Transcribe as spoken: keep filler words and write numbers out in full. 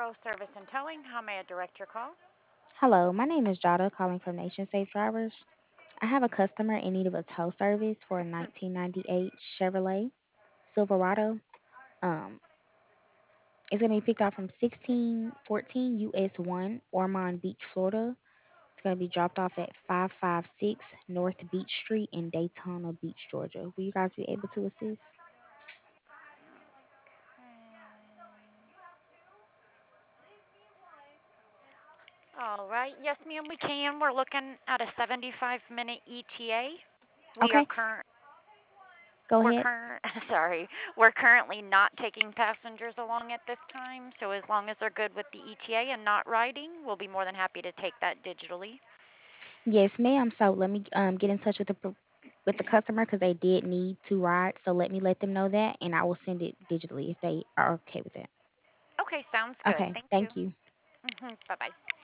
Pro Service and Towing. How may I direct your call? Hello, my name is Jada calling from Nation Safe Drivers. I have a customer in need of a tow service for a nineteen ninety-eight Chevrolet Silverado. Um, it's going to be picked up from sixteen fourteen U S one, Ormond Beach, Florida. It's going to be dropped off at five five six North Beach Street in Daytona Beach, Georgia. Will you guys be able to assist? All right. Yes, ma'am, we can. We're looking at a seventy-five minute E T A. We are Okay, current. go We're ahead. current. Sorry. We're currently not taking passengers along at this time. So as long as they're good with the E T A and not riding, we'll be more than happy to take that digitally. Yes, ma'am. So let me um, get in touch with the pro- with the customer because they did need to ride. So let me let them know that, and I will send it digitally if they are okay with it. Okay, sounds good. Okay, Thank you. thank you. Bye bye.